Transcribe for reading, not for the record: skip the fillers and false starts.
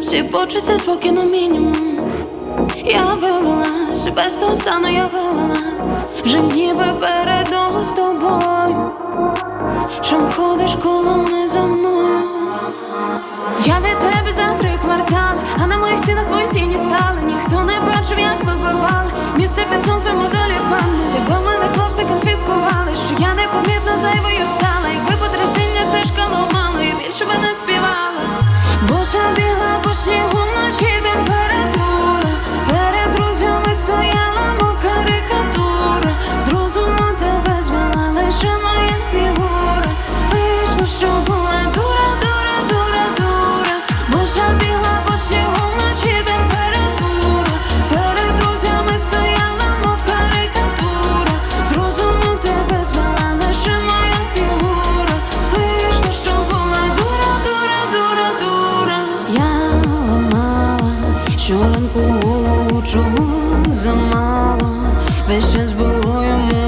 всі почуття звуки на мінімум. Я вивела себе з того стану, я вивела вже ніби передову з тобою. Чом ходиш коло не за мною? Я від тебе за 3 квартали, а на моїх стінах твої тіні стали. Ніхто не бачив, як вибивали місце під сонцем моделі панни. Тебе в мене хлопці конфіскували, що я непомітно зайвою стала. Якби потрясіння це шкало мало, я більше би не співала. Божа бігла по снігу вночі температура. Перед друзями стояла, мов карикатура. З розуму тебе звела лише моя фігура. Вийшло, що була дура, дура, дура, дура. Божа бігла по снігу вночі температура. Перед друзями стояла, мов карикатура. З розуму тебе звела лише моя фігура. Вийшло, що була дура, дура, дура, дура. Я ламала щоранку голову, чого замало. Весь час було йому